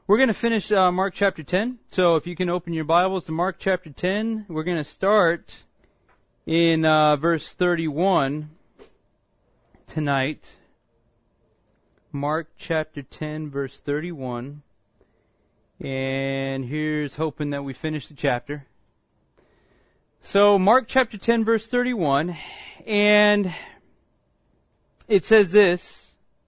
We're going to finish Mark chapter 10. So if you can open your Bibles to Mark chapter 10, we're going to start in verse 31 tonight. Mark chapter 10, verse 31. And here's hoping that we finish the chapter. So Mark chapter 10, verse 31. And it says this: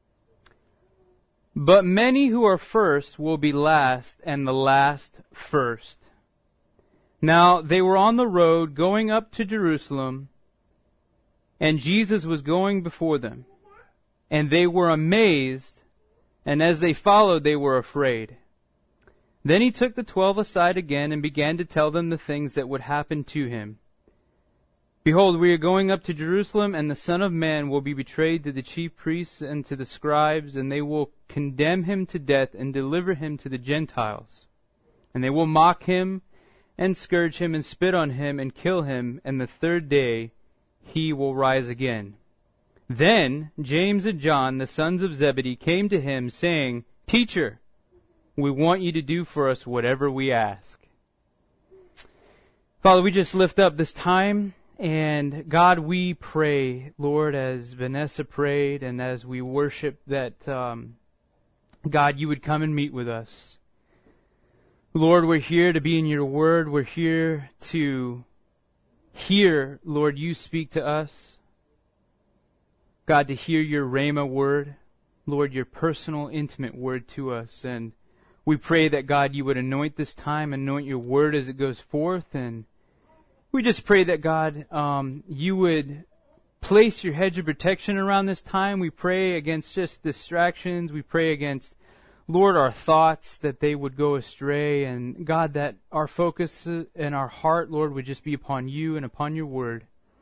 "But many who are first will be last, and the last first. Now they were on the road going up to Jerusalem, and Jesus was going before them. And they were amazed, and as they followed they were afraid. Then he took the 12 aside again, and began to tell them the things that would happen to him. Behold, we are going up to Jerusalem, and the Son of Man will be betrayed to the chief priests and to the scribes, and they will condemn him to death and deliver him to the Gentiles. And they will mock him and scourge him and spit on him and kill him, and the third day he will rise again." Then James and John, the sons of Zebedee, came to him, saying, "Teacher, we want you to do for us whatever we ask." Father, we just lift up this time. And God, we pray, Lord, as Vanessa prayed and as we worship, that, God, you would come and meet with us. Lord, we're here to be in your word. We're here to hear, Lord, you speak to us. God, to hear your Rhema word. Lord, your personal, intimate word to us. And we pray that, God, you would anoint this time, anoint your word as it goes forth, and we just pray that, God, you would place your hedge of protection around this time. We pray against just distractions. We pray against, Lord, our thoughts, that they would go astray. And, God, that our focus and our heart, Lord, would just be upon you and upon your word.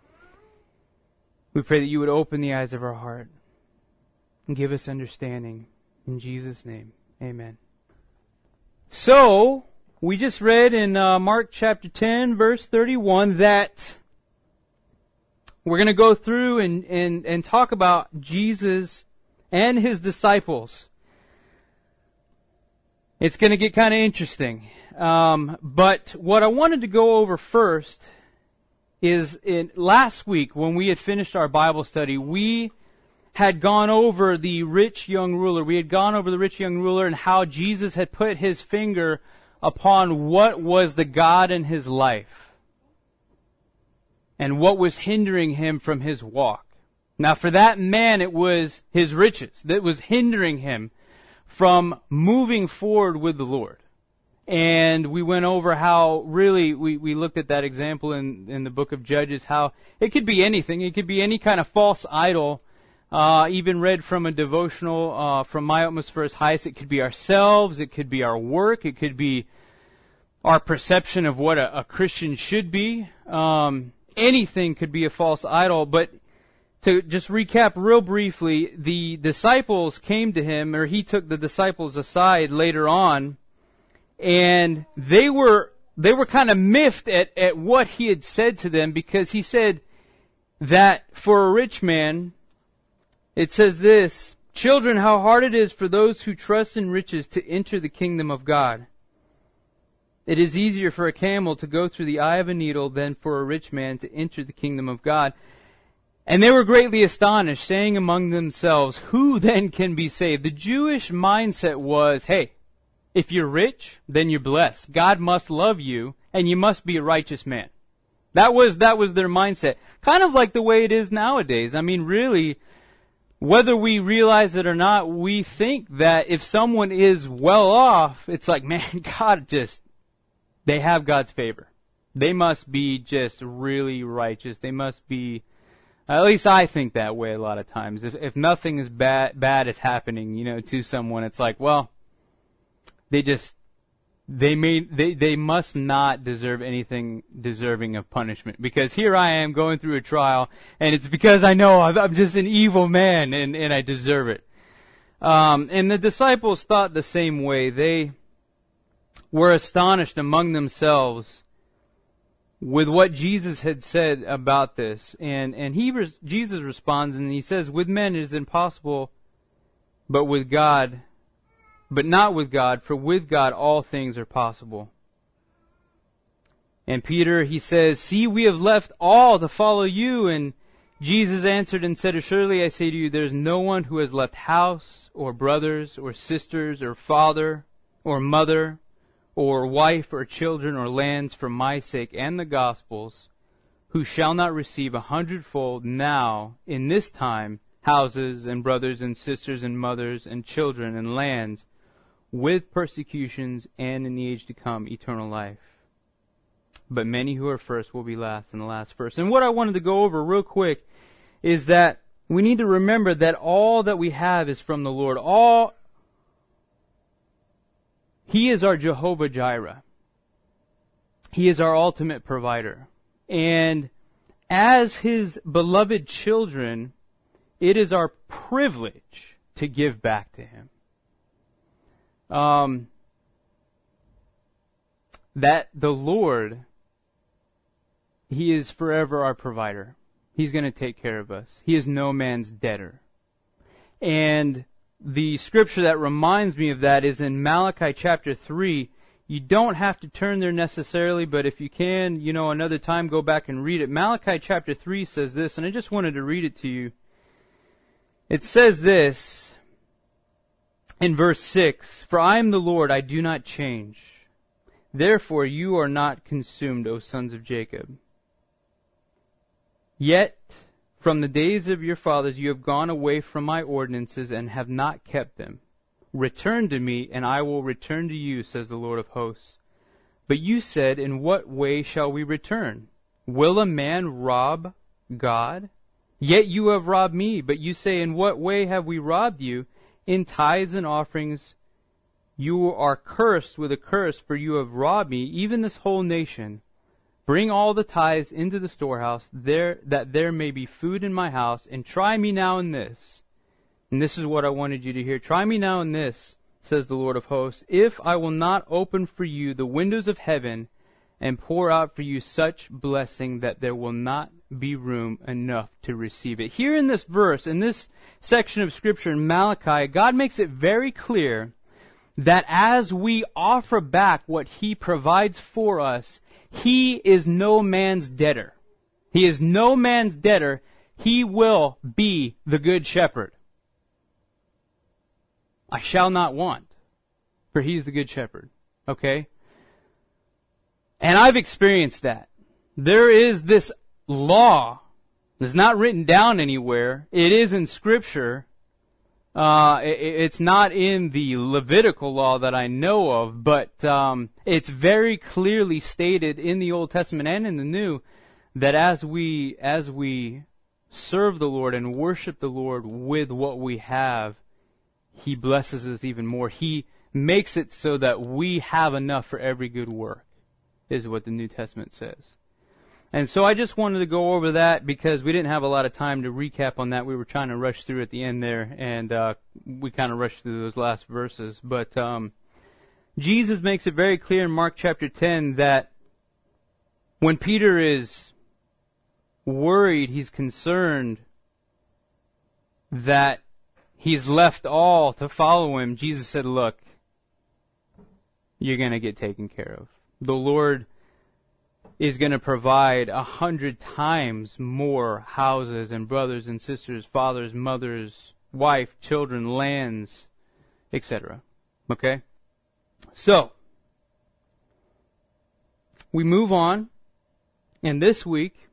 We pray that you would open the eyes of our heart and give us understanding. In Jesus' name, amen. So, we just read in Mark chapter 10, verse 31, that we're going to go through and talk about Jesus and his disciples. It's going to get kind of interesting. But what I wanted to go over first is, last week when we had finished our Bible study, we had gone over the rich young ruler. We had gone over the rich young ruler and how Jesus had put his finger upon what was the God in his life and what was hindering him from his walk. Now, for that man, it was his riches that was hindering him from moving forward with the Lord. And we went over how really we looked at that example in the book of Judges, how it could be anything. It could be any kind of false idol, even read from a devotional from My Utmost for His Highest. It could be ourselves. It could be our work. It could be our perception of what a Christian should be. Anything could be a false idol. But to just recap real briefly, the disciples came to him, or he took the disciples aside later on, and they were kind of miffed at what he had said to them, because he said that for a rich man, it says this: "Children, how hard it is for those who trust in riches to enter the kingdom of God. It is easier for a camel to go through the eye of a needle than for a rich man to enter the kingdom of God." And they were greatly astonished, saying among themselves, "Who then can be saved?" The Jewish mindset was, hey, if you're rich, then you're blessed. God must love you, and you must be a righteous man. That was their mindset. Kind of like the way it is nowadays. I mean, really, whether we realize it or not, we think that if someone is well off, it's like, man, they have God's favor. They must be just really righteous. They must be, at least I think that way a lot of times. If nothing is bad is happening, to someone, it's like, well, they must not deserve anything deserving of punishment, because here I am going through a trial, and it's because I know I'm just an evil man and I deserve it. And the disciples thought the same way. They were astonished among themselves with what Jesus had said about this. And Jesus responds, and he says, "With men it is impossible, but with God but not with God, for with God all things are possible. And Peter, he says, see, we have left all to follow you. And Jesus answered and said, assuredly I say to you, there is no one who has left house, or brothers, or sisters, or father, or mother, or wife, or children, or lands for my sake and the gospel's, who shall not receive 100-fold now, in this time, houses, and brothers, and sisters, and mothers, and children, and lands, with persecutions, and in the age to come, eternal life. But many who are first will be last, and the last first. And what I wanted to go over real quick is that we need to remember that all that we have is from the Lord. He is our Jehovah Jireh. He is our ultimate provider. And as His beloved children, it is our privilege to give back to Him. That the Lord, He is forever our provider. He's going to take care of us. He is no man's debtor. And the scripture that reminds me of that is in Malachi chapter 3. You don't have to turn there necessarily, but if you can, another time go back and read it. Malachi chapter 3 says this, and I just wanted to read it to you. It says this in verse 6, for I am the Lord, I do not change. Therefore you are not consumed, O sons of Jacob. Yet from the days of your fathers you have gone away from my ordinances and have not kept them. Return to me, and I will return to you, says the Lord of hosts. But you said, in what way shall we return? Will a man rob God? Yet you have robbed me. But you say, in what way have we robbed you? In tithes and offerings you are cursed with a curse, for you have robbed me, even this whole nation. Bring all the tithes into the storehouse, that there may be food in my house, and try me now in this. And this is what I wanted you to hear. Try me now in this, says the Lord of hosts, if I will not open for you the windows of heaven and pour out for you such blessing that there will not be room enough to receive it. Here in this verse, in this section of Scripture in Malachi, God makes it very clear that as we offer back what He provides for us, He is no man's debtor. He is no man's debtor. He will be the good shepherd. I shall not want, for He is the good shepherd. Okay? And I've experienced that. There is this law. It's not written down anywhere. It is in Scripture. It's not in the Levitical law that I know of, but it's very clearly stated in the Old Testament and in the New that as we serve the Lord and worship the Lord with what we have, He blesses us even more. He makes it so that we have enough for every good work, is what the New Testament says. And so I just wanted to go over that because we didn't have a lot of time to recap on that. We were trying to rush through at the end there, and we kind of rushed through those last verses. But Jesus makes it very clear in Mark chapter 10 that when Peter is worried, he's concerned that he's left all to follow Him, Jesus said, look, you're going to get taken care of. The Lord is going to provide 100 times more houses and brothers and sisters, fathers, mothers, wife, children, lands, etc. Okay? So, we move on, and this week,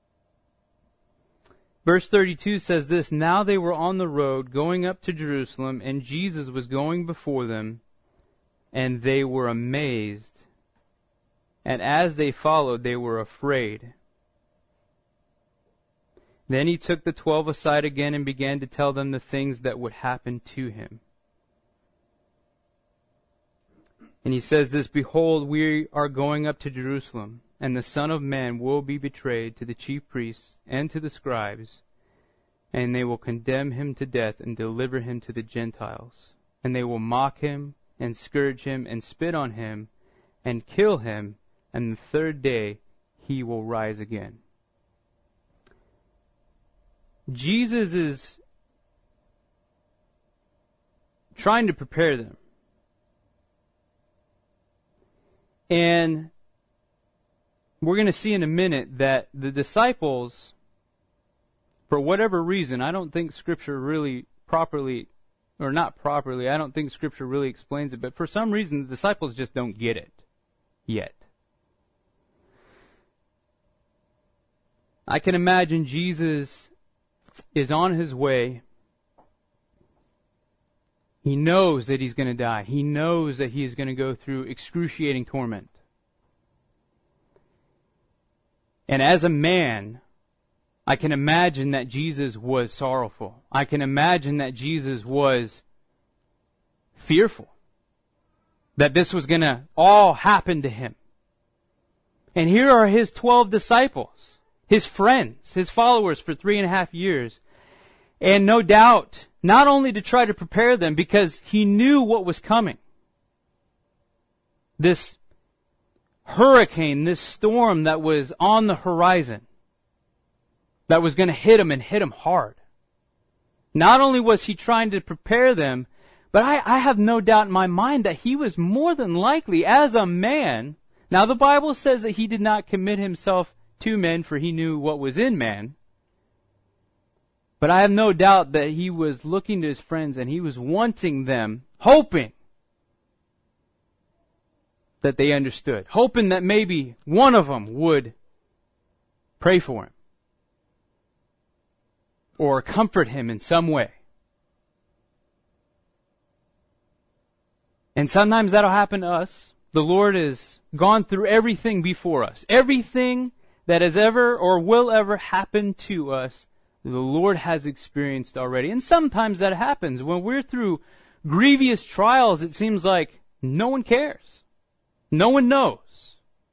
verse 32 says this, now they were on the road going up to Jerusalem, and Jesus was going before them, and they were amazed. And as they followed, they were afraid. Then He took the 12 aside again and began to tell them the things that would happen to Him. And He says this, behold, we are going up to Jerusalem, and the Son of Man will be betrayed to the chief priests and to the scribes, and they will condemn Him to death and deliver Him to the Gentiles. And they will mock Him and scourge Him and spit on Him and kill Him, and the third day He will rise again. Jesus is trying to prepare them. And we're going to see in a minute that the disciples, for whatever reason, I don't think Scripture really properly, or not properly, I don't think Scripture really explains it, but for some reason the disciples just don't get it yet. I can imagine Jesus is on his way. He knows that he's going to die. He knows that he is going to go through excruciating torment. And as a man, I can imagine that Jesus was sorrowful. I can imagine that Jesus was fearful. That this was going to all happen to him. And here are his 12 disciples, his friends, his followers for 3.5 years. And no doubt, not only to try to prepare them, because he knew what was coming. This hurricane, this storm that was on the horizon, that was going to hit him and hit him hard. Not only was he trying to prepare them, but I have no doubt in my mind that he was more than likely, as a man. Now the Bible says that he did not commit himself to men, for he knew what was in man. But I have no doubt that he was looking to his friends and he was wanting them, hoping that they understood, hoping that maybe one of them would pray for him or comfort him in some way. And sometimes that'll happen to us. The Lord has gone through everything before us. Everything that has ever or will ever happen to us, the Lord has experienced already. And sometimes that happens. When we're through grievous trials, it seems like no one cares. No one knows.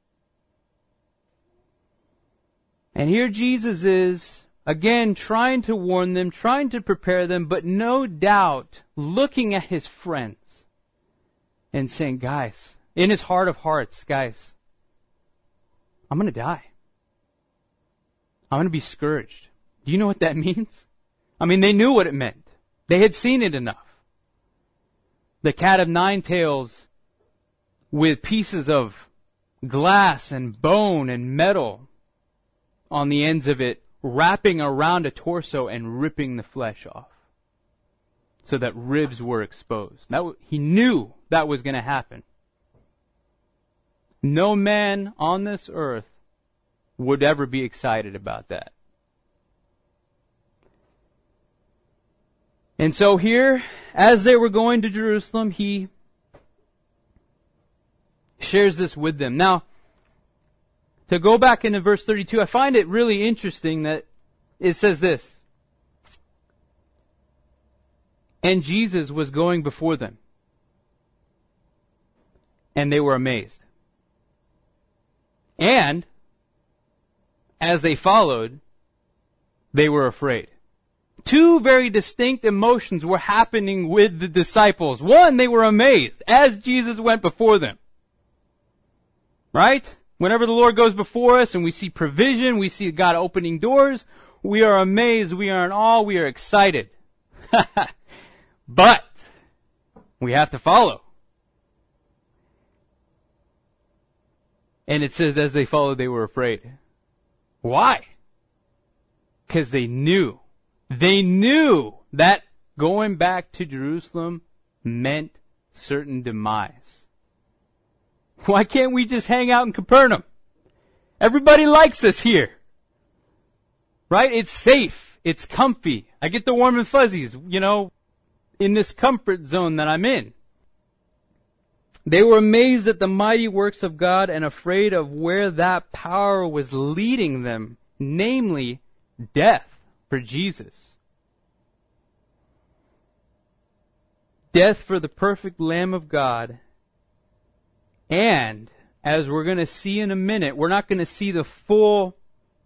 And here Jesus is, again, trying to warn them, trying to prepare them, but no doubt looking at his friends and saying, guys, in his heart of hearts, guys, I'm going to die. I'm going to be scourged. Do you know what that means? I mean, they knew what it meant. They had seen it enough. The cat of nine tails with pieces of glass and bone and metal on the ends of it, wrapping around a torso and ripping the flesh off so that ribs were exposed. He knew that was going to happen. No man on this earth would ever be excited about that. And so here, as they were going to Jerusalem, he shares this with them. Now, to go back into verse 32, I find it really interesting that it says this. And Jesus was going before them, and they were amazed. And as they followed, they were afraid. Two very distinct emotions were happening with the disciples. One, they were amazed as Jesus went before them. Right? Whenever the Lord goes before us and we see provision, we see God opening doors, we are amazed, we are in awe, we are excited. But we have to follow. And it says as they followed, they were afraid. Why? Because they knew that going back to Jerusalem meant certain demise. Why can't we just hang out in Capernaum? Everybody likes us here. Right? It's safe. It's comfy. I get the warm and fuzzies, in this comfort zone that I'm in. They were amazed at the mighty works of God and afraid of where that power was leading them, namely death for Jesus. Death for the perfect Lamb of God. And, as we're going to see in a minute, we're not going to see the full,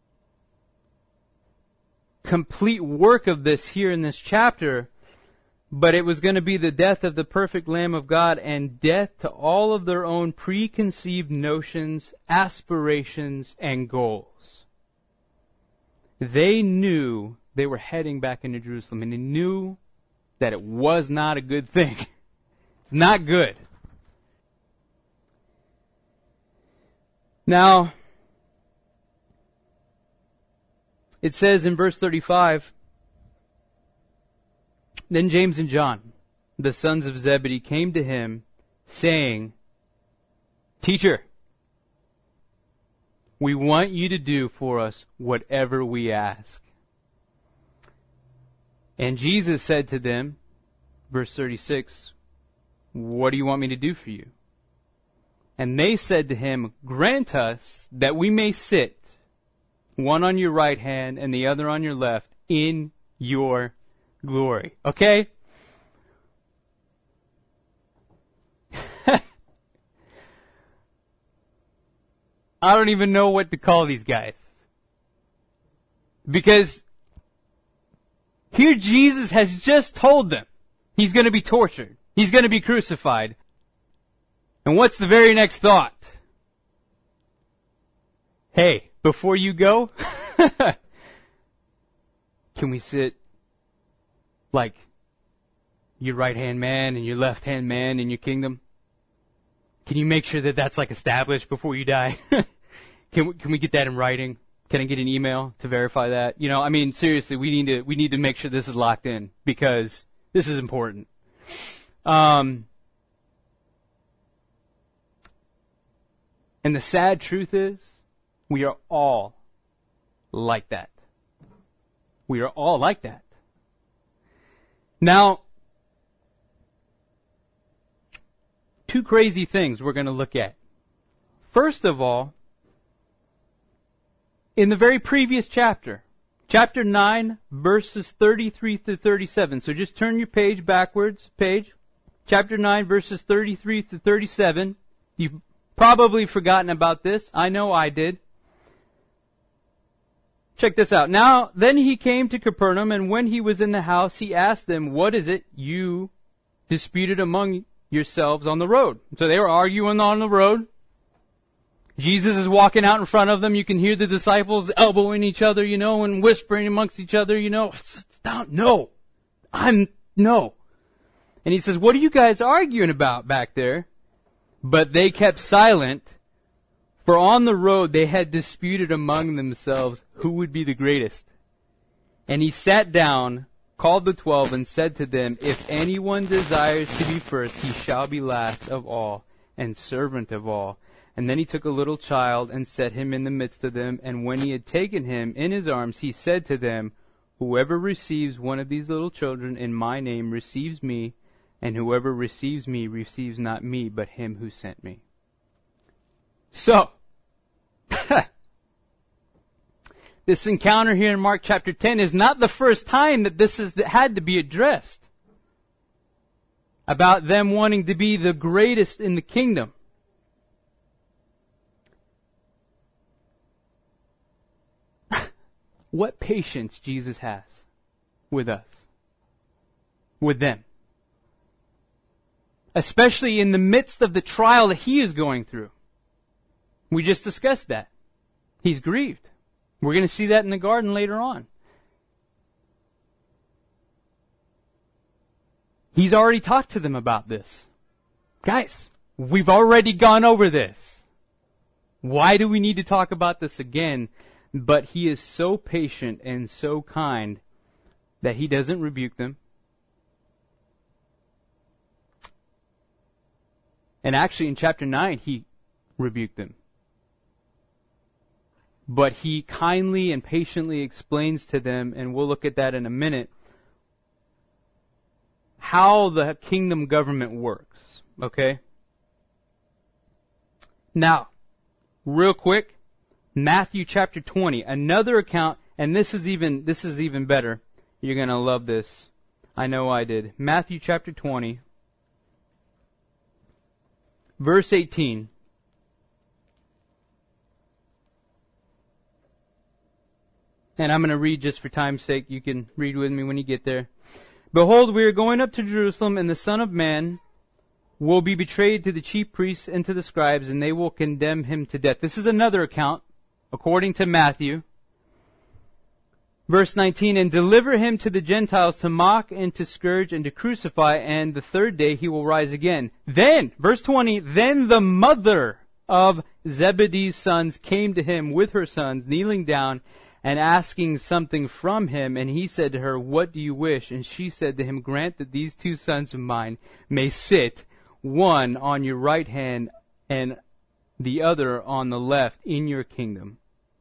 complete work of this here in this chapter, but it was going to be the death of the perfect Lamb of God and death to all of their own preconceived notions, aspirations, and goals. They knew they were heading back into Jerusalem, and they knew that it was not a good thing. It's not good. Now, it says in verse 35, Then James and John, the sons of Zebedee, came to him, saying, Teacher, we want you to do for us whatever we ask. And Jesus said to them, verse 36, What do you want me to do for you? And they said to him, Grant us that we may sit, one on your right hand and the other on your left, in your glory. Okay? I don't even know what to call these guys. Because here Jesus has just told them he's going to be tortured. He's going to be crucified. And what's the very next thought? Hey, before you go, can we sit like your right-hand man and your left-hand man in your kingdom? Can you make sure that that's like established before you die? Can we get that in writing? Can I get an email to verify that? You know, I mean, seriously, we need to make sure this is locked in because this is important. And the sad truth is, we are all like that. We are all like that. Now, two crazy things we're going to look at. First of all, in the very previous chapter, chapter 9, verses 33 through 37. So just turn your page backwards, chapter 9, verses 33 through 37. You've probably forgotten about this. I know I did. Check this out. Now, then he came to Capernaum, and when he was in the house, he asked them, What is it you disputed among yourselves on the road? So they were arguing on the road. Jesus is walking out in front of them. You can hear the disciples elbowing each other, and whispering amongst each other, No. No. And he says, What are you guys arguing about back there? But they kept silent, for on the road they had disputed among themselves who would be the greatest. And he sat down, called the 12, and said to them, If anyone desires to be first, he shall be last of all, and servant of all. And then he took a little child and set him in the midst of them. And when he had taken him in his arms, he said to them, Whoever receives one of these little children in my name receives me, and whoever receives me receives not me, but him who sent me. So, this encounter here in Mark chapter 10 is not the first time that this has had to be addressed. About them wanting to be the greatest in the kingdom. What patience Jesus has with us, with them. Especially in the midst of the trial that he is going through. We just discussed that. He's grieved. We're going to see that in the garden later on. He's already talked to them about this. Guys, we've already gone over this. Why do we need to talk about this again? But he is so patient and so kind that he doesn't rebuke them. And actually in chapter 9, he rebuked them. But he kindly and patiently explains to them, and we'll look at that in a minute, how the kingdom government works. Okay? Now, real quick, Matthew chapter 20, another account, and this is even better. You're going to love this. I know I did. Matthew chapter 20, verse 18. And I'm going to read just for time's sake. You can read with me when you get there. Behold, we are going up to Jerusalem, and the Son of Man will be betrayed to the chief priests and to the scribes, and they will condemn him to death. This is another account, according to Matthew. Verse 19, and deliver him to the Gentiles to mock and to scourge and to crucify, and the third day he will rise again. Then, verse 20, then the mother of Zebedee's sons came to him with her sons, kneeling down and asking something from him. And he said to her, "What do you wish?" And she said to him, "Grant that these 2 sons of mine may sit, one on your right hand and the other on the left in your kingdom."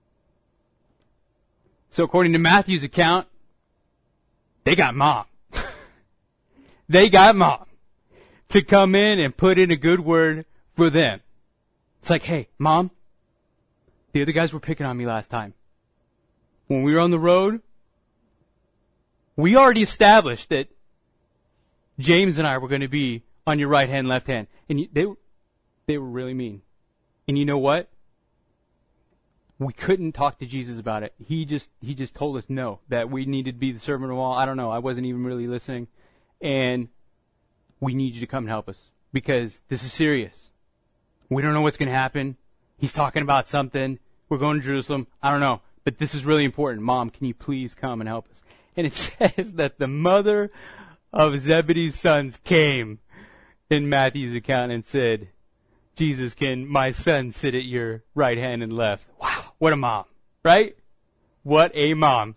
So according to Matthew's account, they got mom. They got mom to come in and put in a good word for them. It's like, "Hey, Mom, the other guys were picking on me last time. When we were on the road, we already established that James and I were going to be on your right hand, left hand. And they were really mean. And you know what? We couldn't talk to Jesus about it. He just told us no, that we needed to be the servant of all. I don't know. I wasn't even really listening. And we need you to come and help us because this is serious. We don't know what's going to happen. He's talking about something. We're going to Jerusalem. I don't know. But this is really important. Mom, can you please come and help us?" And it says that the mother of Zebedee's sons came in Matthew's account and said, "Jesus, can my son sit at your right hand and left?" Wow, what a mom, right? What a mom.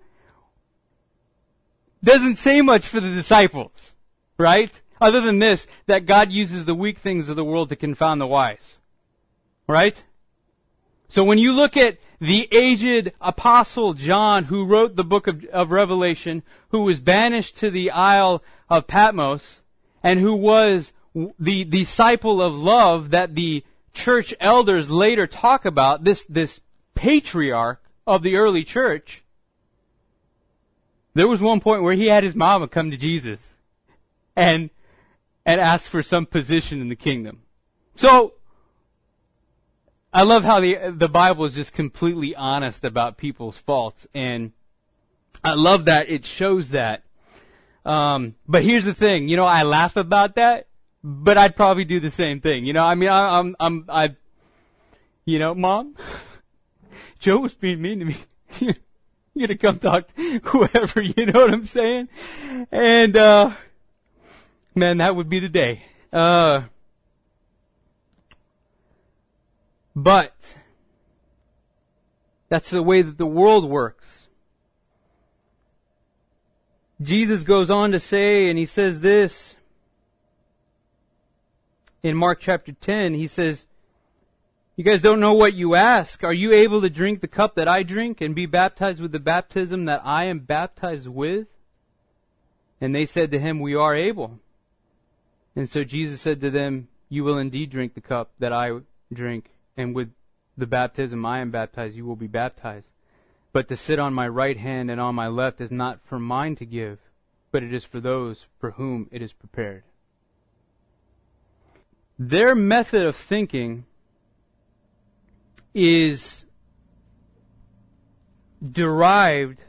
Doesn't say much for the disciples, right? Other than this, that God uses the weak things of the world to confound the wise, right? So when you look at the aged apostle John, who wrote the book of Revelation, who was banished to the Isle of Patmos, and who was the disciple of love that the church elders later talk about, this patriarch of the early church, there was one point where he had his mama come to Jesus and ask for some position in the kingdom. So, I love how the Bible is just completely honest about people's faults, and I love that it shows that. But here's the thing, I laugh about that, but I'd probably do the same thing. Mom, Joe was being mean to me. You're gonna come talk to whoever, you know what I'm saying? And, man, that would be the day. But that's the way that the world works. Jesus goes on to say, and he says this in Mark chapter 10, he says, "You guys don't know what you ask. Are you able to drink the cup that I drink and be baptized with the baptism that I am baptized with?" And they said to him, "We are able." And so Jesus said to them, "You will indeed drink the cup that I drink, and with the baptism I am baptized, you will be baptized. But to sit on my right hand and on my left is not for mine to give, but it is for those for whom it is prepared." Their method of thinking is derived.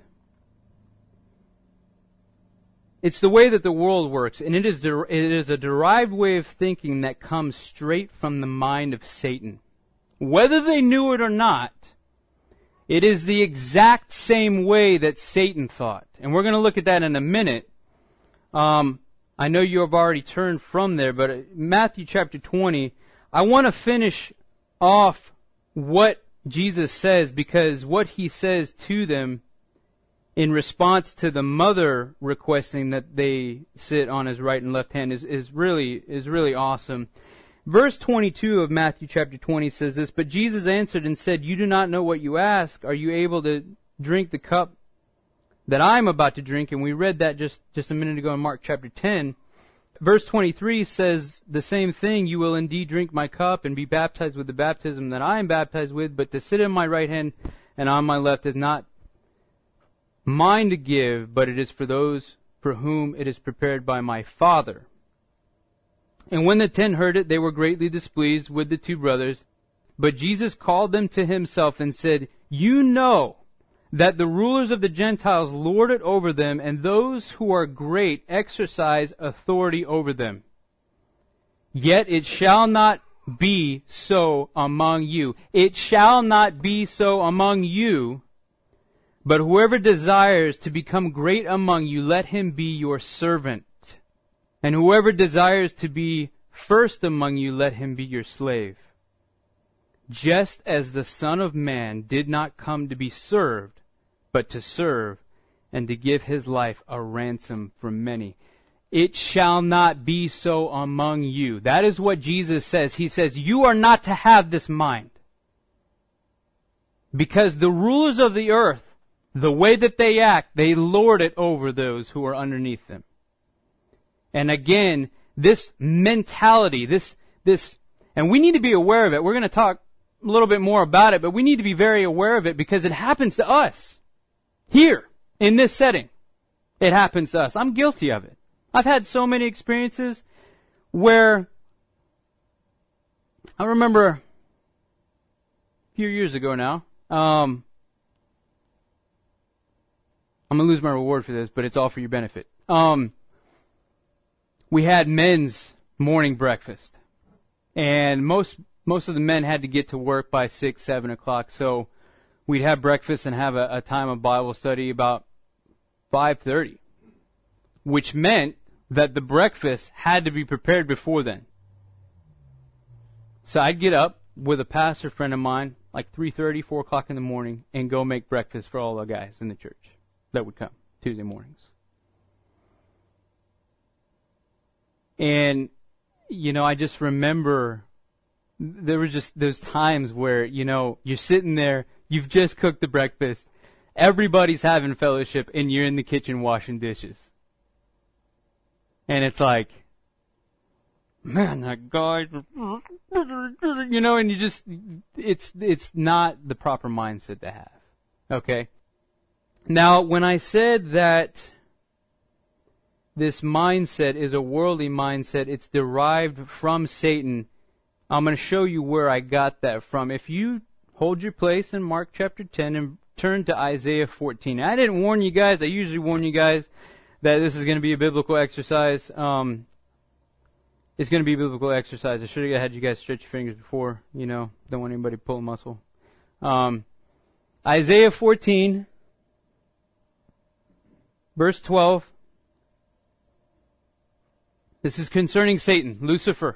It's the way that the world works, and it is a derived way of thinking that comes straight from the mind of Satan. Whether they knew it or not, it is the exact same way that Satan thought. And we're going to look at that in a minute. I know you have already turned from there, but Matthew chapter 20, I want to finish off what Jesus says, because what he says to them in response to the mother requesting that they sit on his right and left hand is really awesome. Verse 22 of Matthew chapter 20 says this, "But Jesus answered and said, 'You do not know what you ask. Are you able to drink the cup that I am about to drink?'" And we read that just a minute ago in Mark chapter 10. Verse 23 says the same thing, "You will indeed drink my cup and be baptized with the baptism that I am baptized with, but to sit on my right hand and on my left is not mine to give, but it is for those for whom it is prepared by my Father." And when the 10 heard it, they were greatly displeased with the 2 brothers. But Jesus called them to himself and said, "You know that the rulers of the Gentiles lord it over them, and those who are great exercise authority over them. Yet it shall not be so among you." It shall not be so among you. "But whoever desires to become great among you, let him be your servant. And whoever desires to be first among you, let him be your slave. just as the Son of Man did not come to be served, but to serve, and to give his life a ransom for many. It shall not be so among you. That is what Jesus says. He says, you are not to have this mind. Because the rulers of the earth, the way that they act, they lord it over those who are underneath them. And again, this mentality, this, and we need to be aware of it. We're going to talk a little bit more about it, but we need to be very aware of it because it happens to us. Here, in this setting, it happens to us. I'm guilty of it. I've had so many experiences where I remember a few years ago now, I'm going to lose my reward for this, but it's all for your benefit. We had men's morning breakfast. And most of the men had to get to work by 6, 7 o'clock. So we'd have breakfast and have a time of Bible study about 5:30. Which meant that the breakfast had to be prepared before then. So I'd get up with a pastor friend of mine, like 3:30, 4 o'clock in the morning, and go make breakfast for all the guys in the church that would come Tuesday mornings. And, I just remember there were just those times where, you're sitting there, you've just cooked the breakfast, everybody's having fellowship, and you're in the kitchen washing dishes. And it's like, man, that guy, and you just, it's not the proper mindset to have. Okay? Now, when I said that this mindset is a worldly mindset, it's derived from Satan, I'm going to show you where I got that from. If you hold your place in Mark chapter 10 and turn to Isaiah 14. I didn't warn you guys, I usually warn you guys that this is going to be a biblical exercise. It's going to be a biblical exercise. I should have had you guys stretch your fingers before, don't want anybody to pull a muscle. Isaiah 14, verse 12. This is concerning Satan, Lucifer.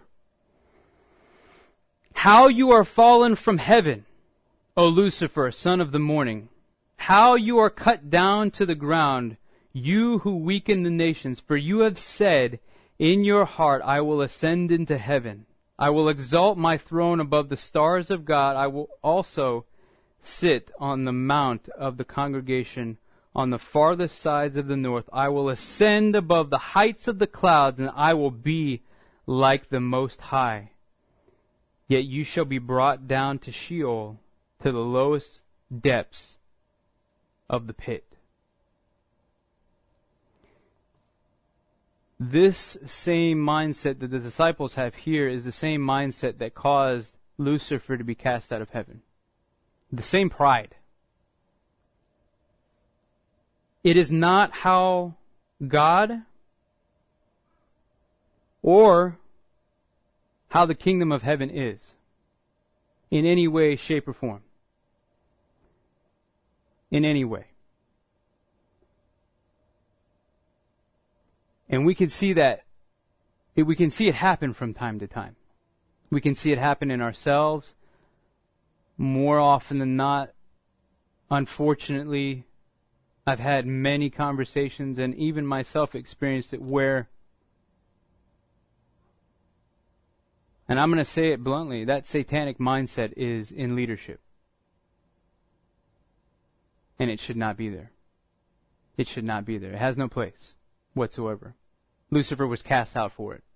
How you are fallen from heaven, O Lucifer, son of the morning. How you are cut down to the ground, you who weaken the nations. For you have said in your heart, I will ascend into heaven. I will exalt my throne above the stars of God. I will also sit on the mount of the congregation on the farthest sides of the north. I will ascend above the heights of the clouds, and I will be like the Most High. Yet you shall be brought down to Sheol, to the lowest depths of the pit. This same mindset that the disciples have here is the same mindset that caused Lucifer to be cast out of heaven. The same pride. It is not how God or how the kingdom of heaven is in any way, shape, or form. In any way. And we can see that, we can see it happen from time to time. We can see it happen in ourselves. More often than not, unfortunately, I've had many conversations and even myself experienced it where, and I'm going to say it bluntly, that satanic mindset is in leadership. And it should not be there. It should not be there. It has no place whatsoever. Lucifer was cast out for it.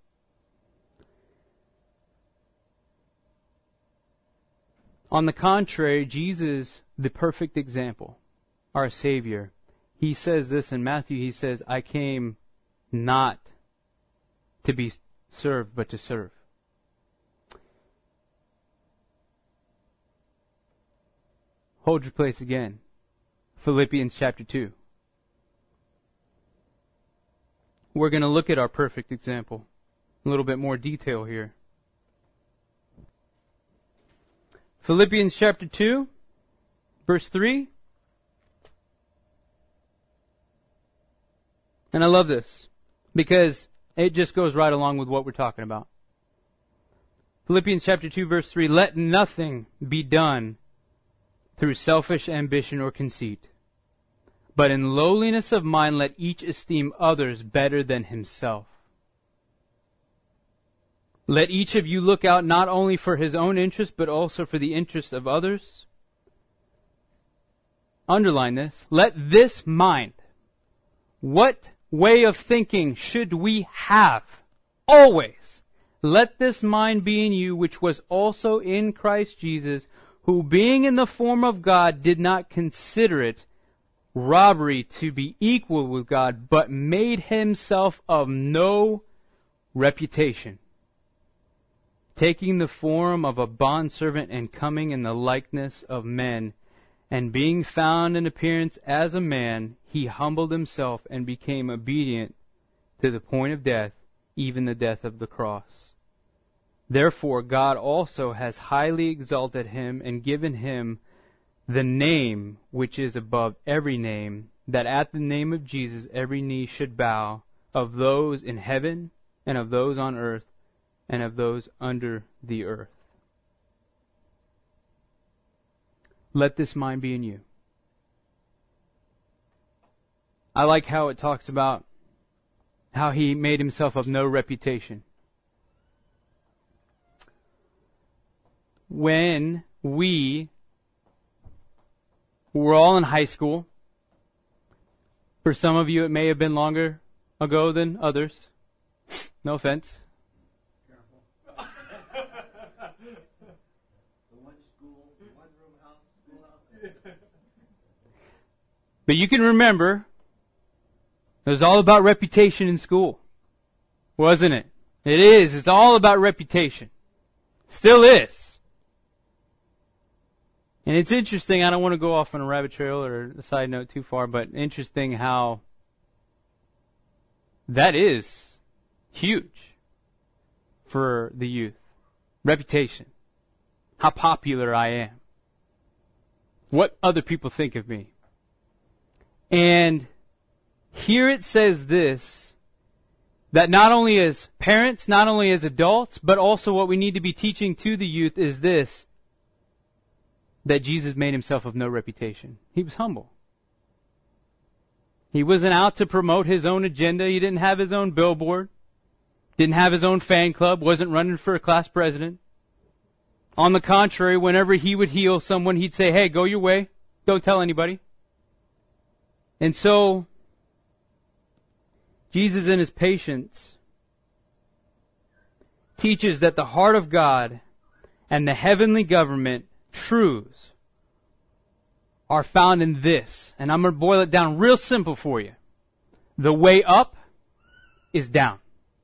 On the contrary, Jesus, the perfect example, our Savior, He says this in Matthew. He says, I came not to be served, but to serve. Hold your place again. Philippians chapter 2. We're going to look at our perfect example. A little bit more detail here. Philippians chapter 2, verse 3. And I love this because it just goes right along with what we're talking about. Philippians chapter 2, verse 3, let nothing be done through selfish ambition or conceit, but in lowliness of mind let each esteem others better than himself. Let each of you look out not only for his own interest, but also for the interest of others. Underline this. Let this mind. What way of thinking should we have? Always. Let this mind be in you, which was also in Christ Jesus, who being in the form of God did not consider it robbery to be equal with God, but made himself of no reputation, taking the form of a bondservant and coming in the likeness of men, and being found in appearance as a man, he humbled himself and became obedient to the point of death, even the death of the cross. Therefore God also has highly exalted him and given him the name which is above every name, that at the name of Jesus every knee should bow, of those in heaven and of those on earth and of those under the earth. Let this mind be in you. I like how it talks about how he made himself of no reputation. When we were all in high school, for some of you it may have been longer ago than others. No offense. But you can remember, it was all about reputation in school, wasn't it? It is. It's all about reputation. Still is. And it's interesting, I don't want to go off on a rabbit trail or a side note too far, but interesting how that is huge for the youth. Reputation. How popular I am. What other people think of me. And here it says this, that not only as parents, not only as adults, but also what we need to be teaching to the youth is this, that Jesus made himself of no reputation. He was humble. He wasn't out to promote his own agenda. He didn't have his own billboard. Didn't have his own fan club. Wasn't running for a class president. On the contrary, whenever he would heal someone, he'd say, hey, go your way. Don't tell anybody. And so, Jesus in his patience teaches that the heart of God and the heavenly government truths are found in this. And I'm going to boil it down real simple for you. The way up is down.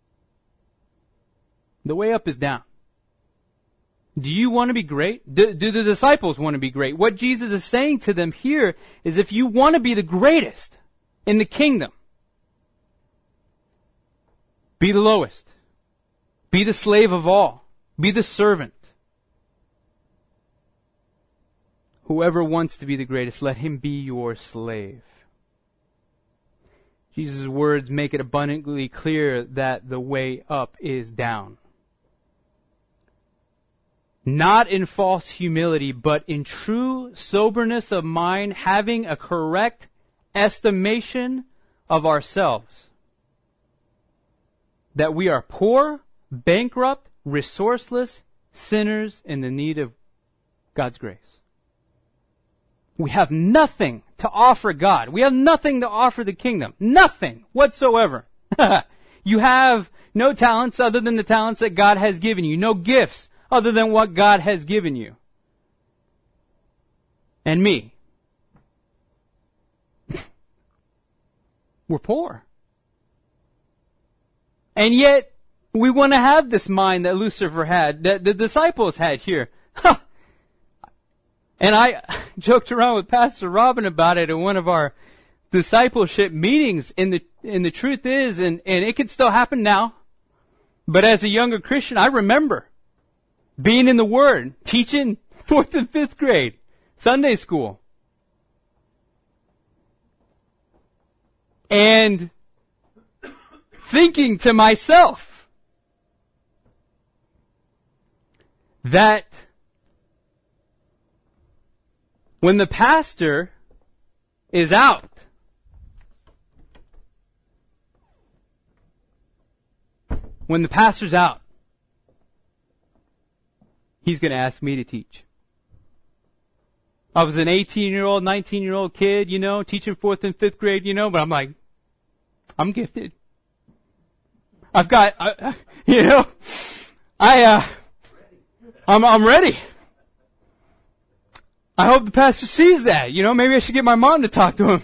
The way up is down. Do you want to be great? Do the disciples want to be great? What Jesus is saying to them here is if you want to be the greatest in the kingdom, be the lowest. Be the slave of all. Be the servant. Whoever wants to be the greatest, let him be your slave. Jesus' words make it abundantly clear that the way up is down. Not in false humility, but in true soberness of mind, having a correct estimation of ourselves. That we are poor, bankrupt, resourceless, sinners in the need of God's grace. We have nothing to offer God. We have nothing to offer the kingdom. Nothing whatsoever. You have no talents other than the talents that God has given you. No gifts other than what God has given you. And me. We're poor. And yet, we want to have this mind that Lucifer had, that the disciples had here. And I joked around with Pastor Robin about it in one of our discipleship meetings. And the truth is, and it could still happen now, but as a younger Christian, I remember being in the Word, teaching 4th and 5th grade, Sunday school. And thinking to myself, that when the pastor is out, he's going to ask me to teach. I was an 18-year-old, 19-year-old kid, teaching 4th and 5th grade, but I'm like, I'm gifted. I've got, I'm ready. I hope the pastor sees that. Maybe I should get my mom to talk to him.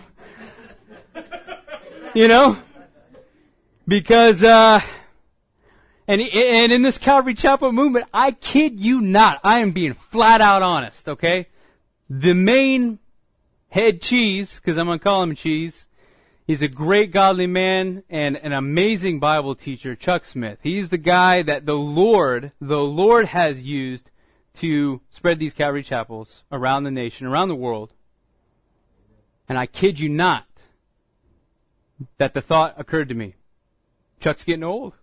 Because, and in this Calvary Chapel movement, I kid you not, I am being flat out honest, okay? The main head cheese, because I'm going to call him cheese, he's a great godly man and an amazing Bible teacher, Chuck Smith. He's the guy that the Lord has used to spread these Calvary Chapels around the nation, around the world. And I kid you not that the thought occurred to me, Chuck's getting old.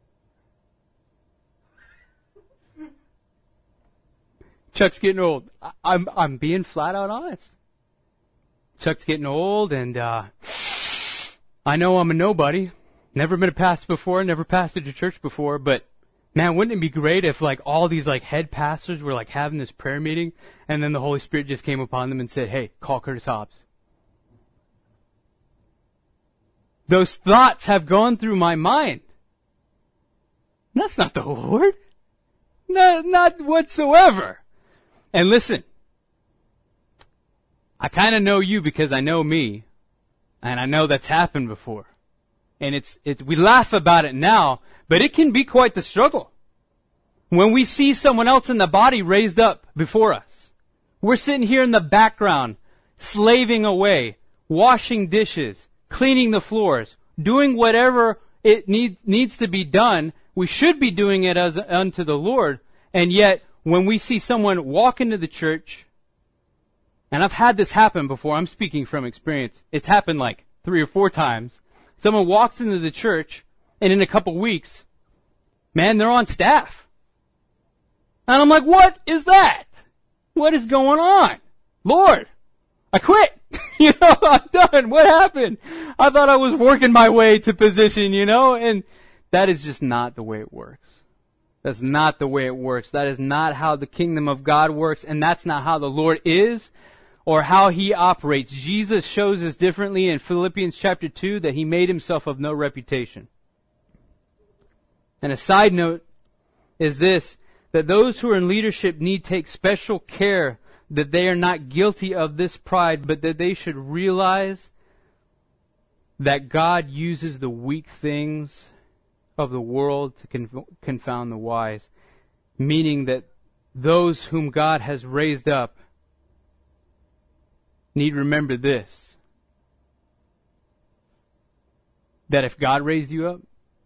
Chuck's getting old. I'm being flat out honest. Chuck's getting old, and I know I'm a nobody. Never been a pastor before, never pastored a church before, but man, wouldn't it be great if all these head pastors were having this prayer meeting, and then the Holy Spirit just came upon them and said, hey, call Curtis Hobbs. Those thoughts have gone through my mind. That's not the Lord. No, not whatsoever. And listen, I kind of know you because I know me, and I know that's happened before. And we laugh about it now, but it can be quite the struggle. When we see someone else in the body raised up before us, we're sitting here in the background, slaving away, washing dishes, cleaning the floors, doing whatever it needs to be done. We should be doing it as unto the Lord, and yet when we see someone walk into the church, and I've had this happen before, I'm speaking from experience. It's happened 3 or 4 times. Someone walks into the church, and in a couple weeks, man, they're on staff. And I'm like, what is that? What is going on? Lord, I quit. I'm done. What happened? I thought I was working my way to position, and that is just not the way it works. That's not the way it works. That is not how the kingdom of God works, and that's not how the Lord is or how He operates. Jesus shows us differently in Philippians chapter 2 that He made Himself of no reputation. And a side note is this, that those who are in leadership need take special care that they are not guilty of this pride, but that they should realize that God uses the weak things of the world to confound the wise, meaning that those whom God has raised up need to remember this, that if God raised you up,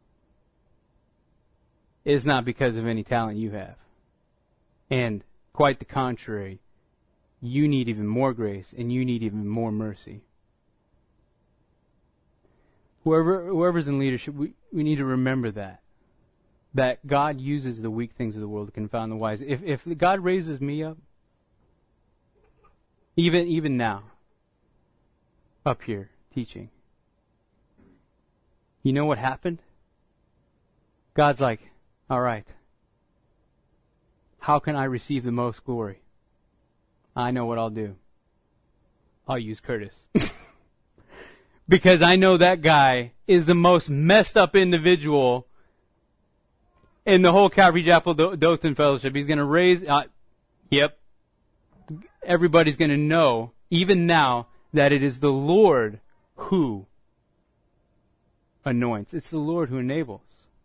it's not because of any talent you have. And quite the contrary, you need even more grace and you need even more mercy. Whoever's in leadership, we need to remember that God uses the weak things of the world to confound the wise. If God raises me up, even now, up here teaching, you know what happened? God's like, all right, how can I receive the most glory? I know what I'll do. I'll use Curtis. Because I know that guy is the most messed up individual in the whole Calvary Chapel Dothan Fellowship. He's going to raise, everybody's going to know, even now, that it is the Lord who anoints. It's the Lord who enables.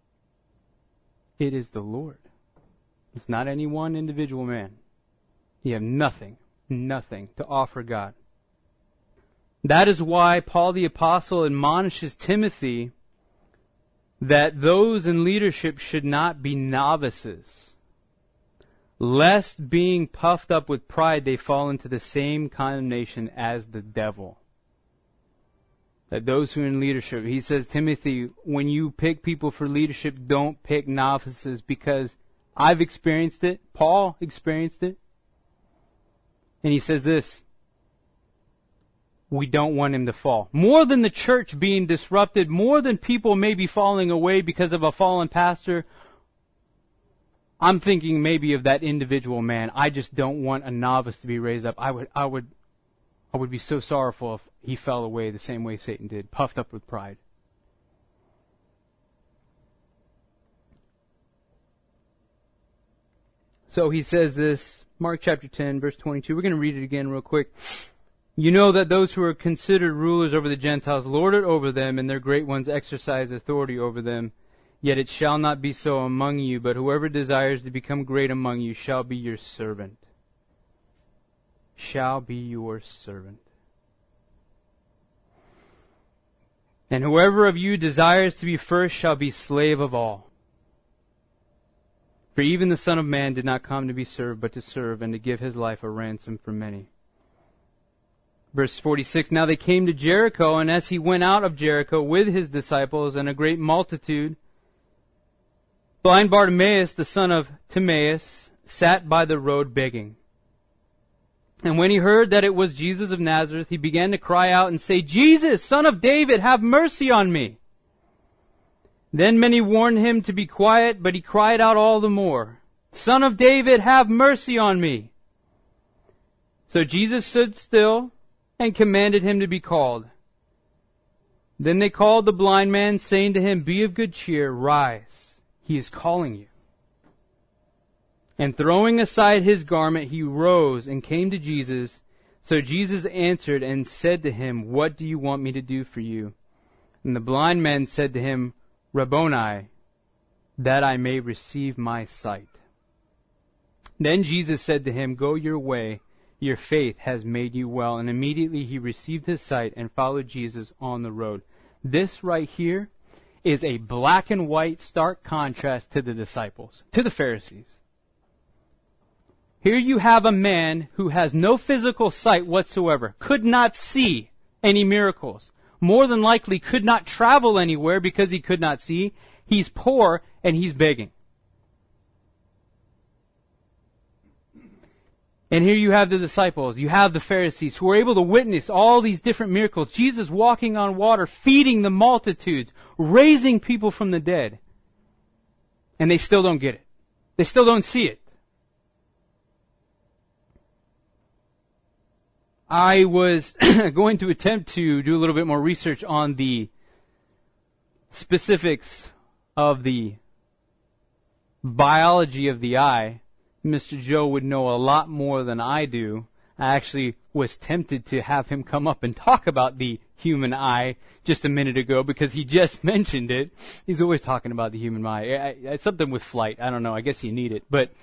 It is the Lord. It's not any one individual man. You have nothing to offer God. That is why Paul the Apostle admonishes Timothy that those in leadership should not be novices, lest being puffed up with pride they fall into the same condemnation as the devil. That those who are in leadership, he says, Timothy, when you pick people for leadership, don't pick novices, because I've experienced it. Paul experienced it. And he says this: we don't want him to fall. More than the church being disrupted, more than people maybe falling away because of a fallen pastor, I'm thinking maybe of that individual man. I just don't want a novice to be raised up. I would be so sorrowful if he fell away the same way Satan did, puffed up with pride. So he says this, Mark chapter 10, verse 22. We're going to read it again real quick. You know that those who are considered rulers over the Gentiles lord it over them, and their great ones exercise authority over them. Yet it shall not be so among you, but whoever desires to become great among you shall be your servant. Shall be your servant. And whoever of you desires to be first shall be slave of all. For even the Son of Man did not come to be served, but to serve, and to give his life a ransom for many. Verse 46, Now they came to Jericho, and as he went out of Jericho with his disciples and a great multitude, blind Bartimaeus, the son of Timaeus, sat by the road begging. And when he heard that it was Jesus of Nazareth, he began to cry out and say, Jesus, Son of David, have mercy on me. Then many warned him to be quiet, but he cried out all the more, Son of David, have mercy on me. So Jesus stood still and commanded him to be called. Then they called the blind man, saying to him, Be of good cheer, rise, he is calling you. And throwing aside his garment, he rose and came to Jesus. So Jesus answered and said to him, What do you want me to do for you? And the blind man said to him, Rabboni, that I may receive my sight. Then Jesus said to him, Go your way, your faith has made you well. And immediately he received his sight and followed Jesus on the road. This right here is a black and white stark contrast to the disciples, to the Pharisees. Here you have a man who has no physical sight whatsoever, could not see any miracles, more than likely could not travel anywhere because he could not see. He's poor and he's begging. And here you have the disciples, you have the Pharisees who are able to witness all these different miracles. Jesus walking on water, feeding the multitudes, raising people from the dead. And they still don't get it. They still don't see it. I was going to attempt to do a little bit more research on the specifics of the biology of the eye. Mr. Joe would know a lot more than I do. I actually was tempted to have him come up and talk about the human eye just a minute ago because he just mentioned it. He's always talking about the human eye. It's something with flight. I don't know. I guess you need it. But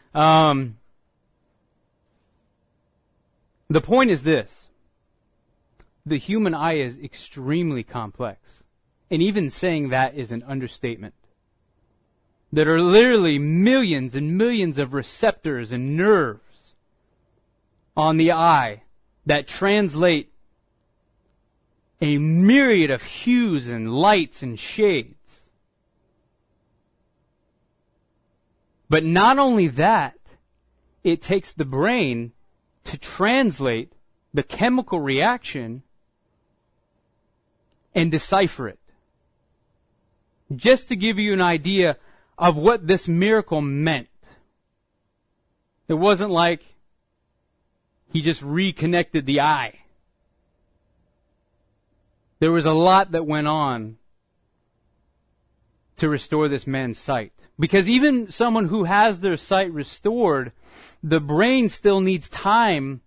the point is this. The human eye is extremely complex. And even saying that is an understatement. There are literally millions and millions of receptors and nerves on the eye that translate a myriad of hues and lights and shades. But not only that, it takes the brain to translate the chemical reaction and decipher it. Just to give you an idea of what this miracle meant. It wasn't like he just reconnected the eye. There was a lot that went on to restore this man's sight. Because even someone who has their sight restored, the brain still needs time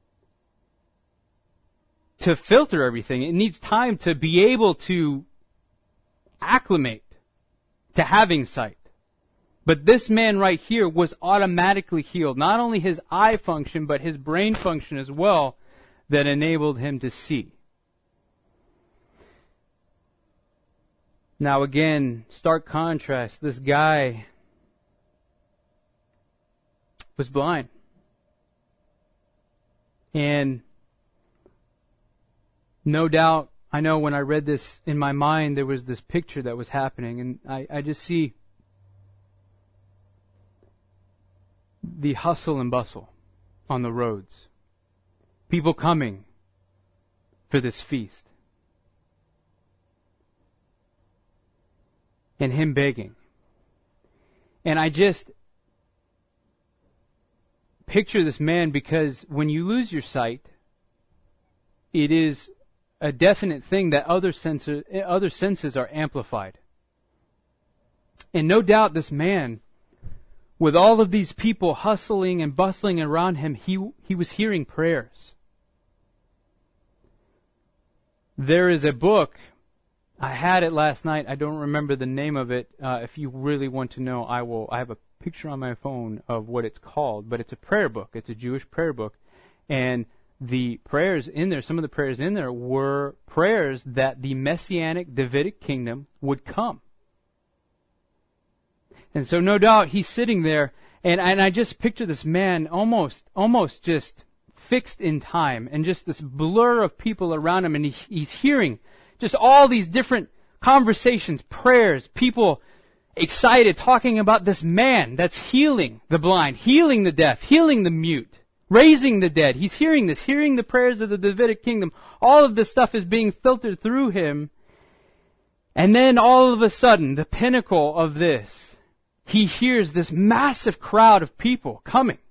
to filter everything. It needs time to be able to acclimate to having sight. But this man right here was automatically healed. Not only his eye function, but his brain function as well, that enabled him to see. Now again, stark contrast. This guy was blind. And no doubt, I know when I read this in my mind, there was this picture that was happening. And I just see the hustle and bustle on the roads. People coming for this feast. And him begging. And I just picture this man, because when you lose your sight, it is a definite thing that other senses are amplified. And no doubt this man, with all of these people hustling and bustling around him, he was hearing prayers. There is a book, I had it last night, I don't remember the name of it. If you really want to know, I have a picture on my phone of what it's called, but it's a prayer book. It's a Jewish prayer book. And the prayers in there, some of the prayers in there were prayers that the Messianic Davidic kingdom would come. And so no doubt he's sitting there, and I just picture this man almost just fixed in time, and just this blur of people around him, and he's hearing just all these different conversations, prayers, people excited, talking about this man that's healing the blind, healing the deaf, healing the mute, raising the dead. He's hearing this, hearing the prayers of the Davidic kingdom. All of this stuff is being filtered through him. And then all of a sudden, the pinnacle of this, he hears this massive crowd of people coming.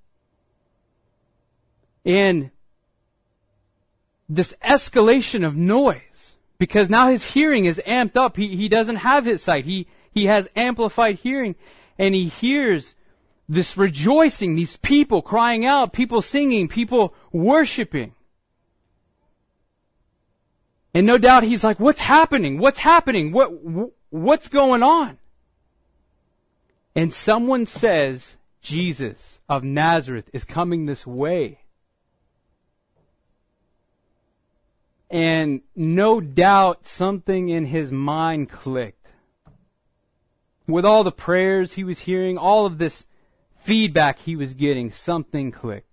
And this escalation of noise, because now his hearing is amped up. He doesn't have his sight. He has amplified hearing, and he hears this rejoicing, these people crying out, people singing, people worshiping. And no doubt he's like, what's happening? What's happening? What's going on? And someone says, Jesus of Nazareth is coming this way. And no doubt something in his mind clicked. With all the prayers he was hearing, all of this feedback he was getting, something clicked.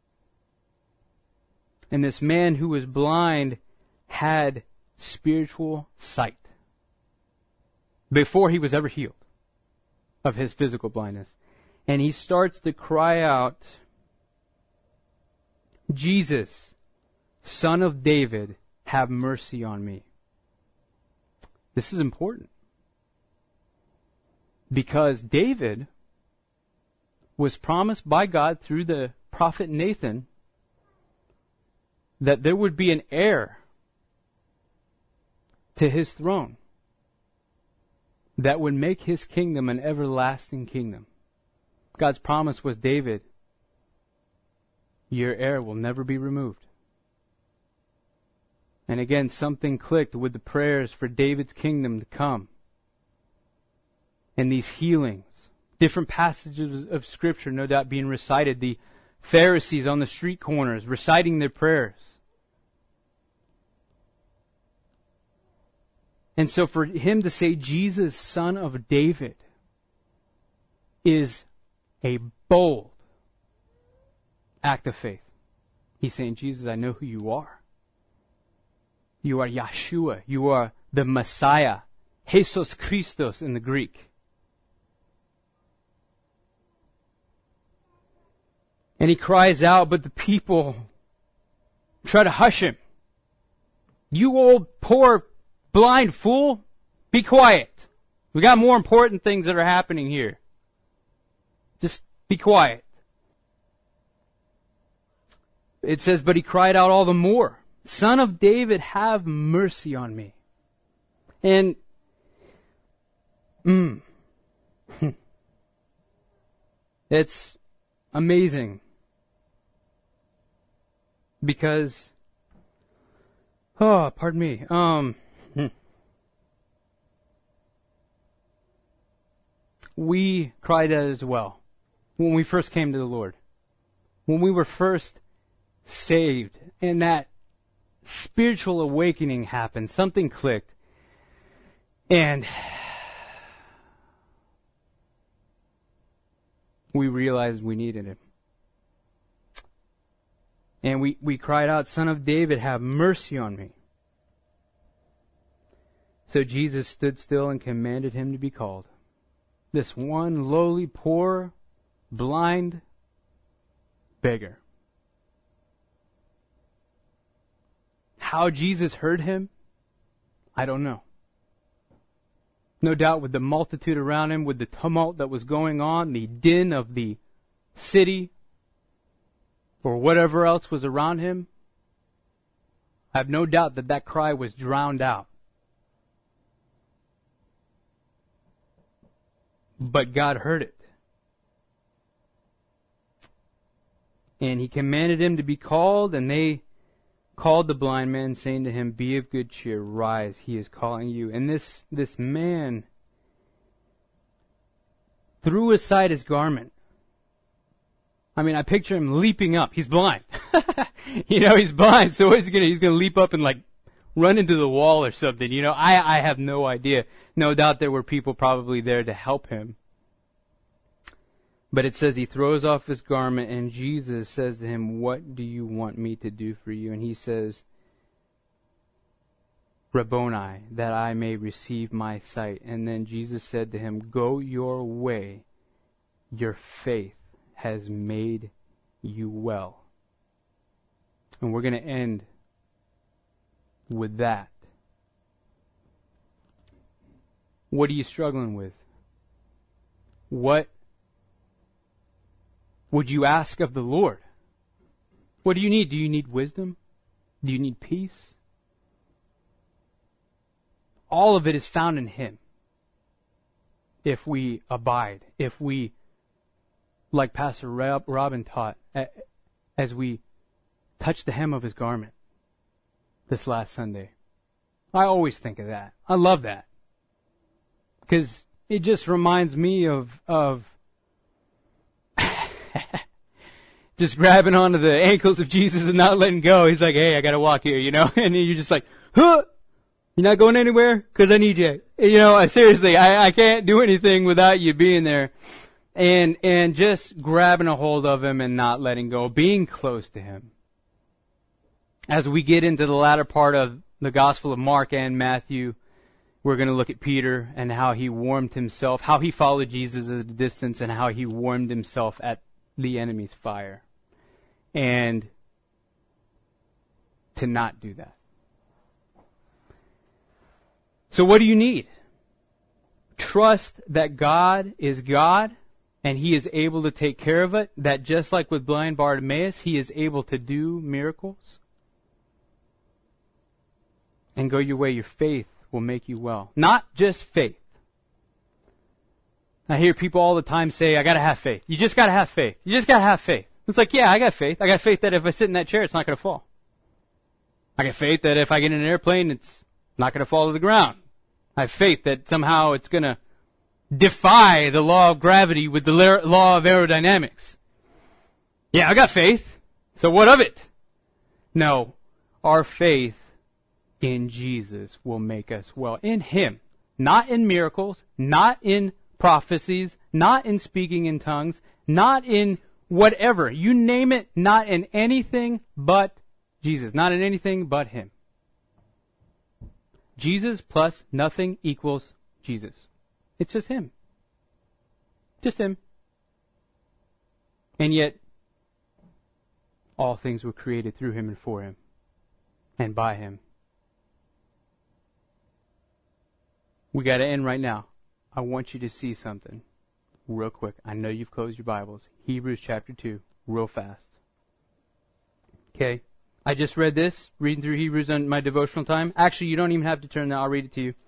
And this man who was blind had spiritual sight before he was ever healed of his physical blindness. And he starts to cry out, Jesus, Son of David, have mercy on me. This is important, because David was promised by God through the prophet Nathan that there would be an heir to his throne that would make his kingdom an everlasting kingdom. God's promise was, David, your heir will never be removed. And again, something clicked with the prayers for David's kingdom to come. And these healings, different passages of Scripture no doubt being recited, the Pharisees on the street corners reciting their prayers. And so for him to say, Jesus, Son of David, is a bold act of faith. He's saying, Jesus, I know who you are. You are Yeshua. You are the Messiah. Jesus Christos in the Greek. And he cries out, but the people try to hush him. You old, poor, blind fool, be quiet. We got more important things that are happening here. Just be quiet. It says, but he cried out all the more, Son of David, have mercy on me. And, it's amazing. Because, pardon me, we cried out as well when we first came to the Lord. When we were first saved and that spiritual awakening happened, something clicked. And we realized we needed Him. And we cried out, Son of David, have mercy on me. So Jesus stood still and commanded him to be called. This one lowly, poor, blind beggar. How Jesus heard him, I don't know. No doubt with the multitude around him, with the tumult that was going on, the din of the city, or whatever else was around him, I have no doubt that that cry was drowned out. But God heard it. And He commanded him to be called, and they called the blind man, saying to him, "Be of good cheer, rise, He is calling you." And this man threw aside his garment. I mean, I picture him leaping up. He's blind. He's blind, so he's gonna leap up and like run into the wall or something. I have no idea. No doubt there were people probably there to help him. But it says he throws off his garment, and Jesus says to him, "What do you want me to do for you?" And he says, "Rabboni, that I may receive my sight." And then Jesus said to him, "Go your way. Your faith has made you well." And we're going to end with that. What are you struggling with? What would you ask of the Lord? What do you need? Do you need wisdom? Do you need peace? All of it is found in Him. If we abide, if we, like Pastor Robin taught, as we touch the hem of His garment this last Sunday. I always think of that. I love that. Because it just reminds me of just grabbing onto the ankles of Jesus and not letting go. He's like, "Hey, I gotta walk here," and you're just like, "Huh? You're not going anywhere? Because I need you." Seriously, I can't do anything without you being there. And just grabbing a hold of Him and not letting go, being close to Him. As we get into the latter part of the Gospel of Mark and Matthew, we're going to look at Peter and how he warmed himself, how he followed Jesus at a distance, and how he warmed himself at the enemy's fire. And to not do that. So what do you need? Trust that God is God, and He is able to take care of it, that just like with blind Bartimaeus, He is able to do miracles. And go your way. Your faith will make you well. Not just faith. I hear people all the time say, "I gotta have faith." You just gotta have faith. You just gotta have faith. It's like, yeah, I got faith. I got faith that if I sit in that chair, it's not gonna fall. I got faith that if I get in an airplane, it's not gonna fall to the ground. I have faith that somehow it's gonna defy the law of gravity with the law of aerodynamics. Yeah, I got faith. So what of it? No, our faith in Jesus will make us well. In Him. Not in miracles, not in prophecies, not in speaking in tongues, not in whatever. You name it, not in anything but Jesus. Not in anything but Him. Jesus plus nothing equals Jesus. It's just Him. Just Him. And yet, all things were created through Him and for Him. And by Him. We got to end right now. I want you to see something real quick. I know you've closed your Bibles. Hebrews chapter 2, real fast. Okay? I just read this, reading through Hebrews on my devotional time. Actually, you don't even have to turn there. I'll read it to you.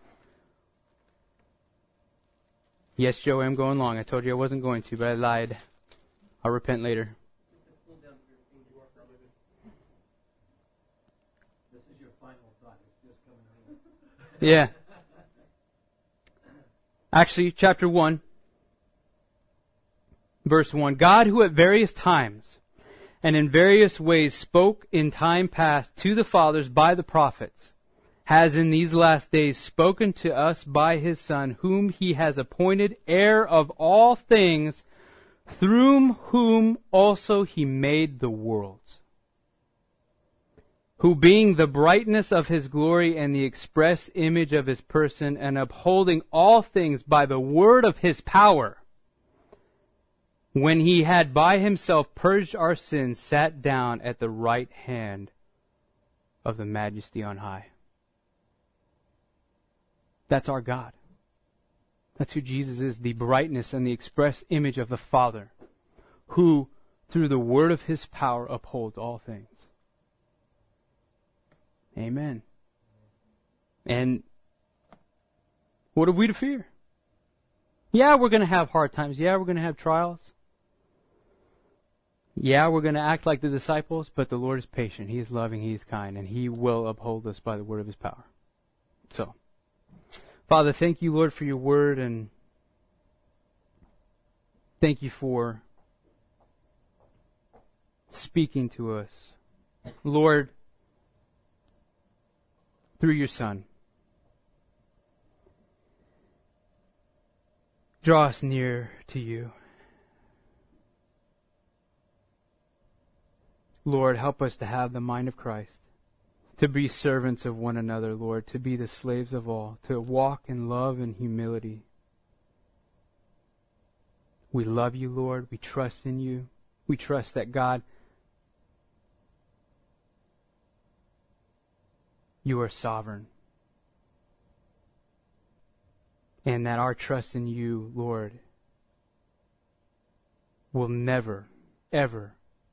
Yes, Joe, I'm going long. I told you I wasn't going to, but I lied. I'll repent later. This is your final thought. It's just coming out. Yeah. Actually, chapter 1, verse 1. God, who at various times and in various ways spoke in time past to the fathers by the prophets, has in these last days spoken to us by His Son, whom He has appointed heir of all things, through whom also He made the worlds. Who being the brightness of His glory and the express image of His person, and upholding all things by the word of His power, when he had by himself purged our sins, sat down at the right hand of the Majesty on high. That's our God. That's who Jesus is, the brightness and the express image of the Father, who, through the word of his power, upholds all things. Amen. And what have we to fear? Yeah, we're going to have hard times. Yeah, we're going to have trials. Yeah, we're going to act like the disciples, but the Lord is patient. He is loving. He is kind, and He will uphold us by the word of His power. So, Father, thank you, Lord, for your word, and thank you for speaking to us. Lord, through your Son, draw us near to you. Lord, help us to have the mind of Christ, to be servants of one another, Lord, to be the slaves of all, to walk in love and humility. We love you, Lord. We trust in you. We trust that, God, you are sovereign. And that our trust in you, Lord, will never, ever,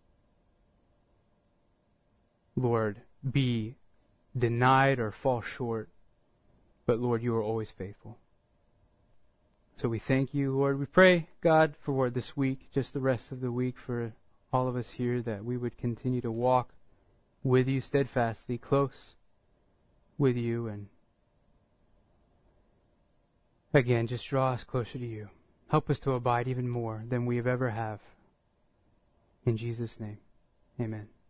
Lord, be denied or fall short. But Lord, you are always faithful. So we thank you, Lord. We pray, God, for this week, just the rest of the week, for all of us here, that we would continue to walk with you steadfastly, close with you, and again, just draw us closer to you. Help us to abide even more than we have ever have. In Jesus' name, amen.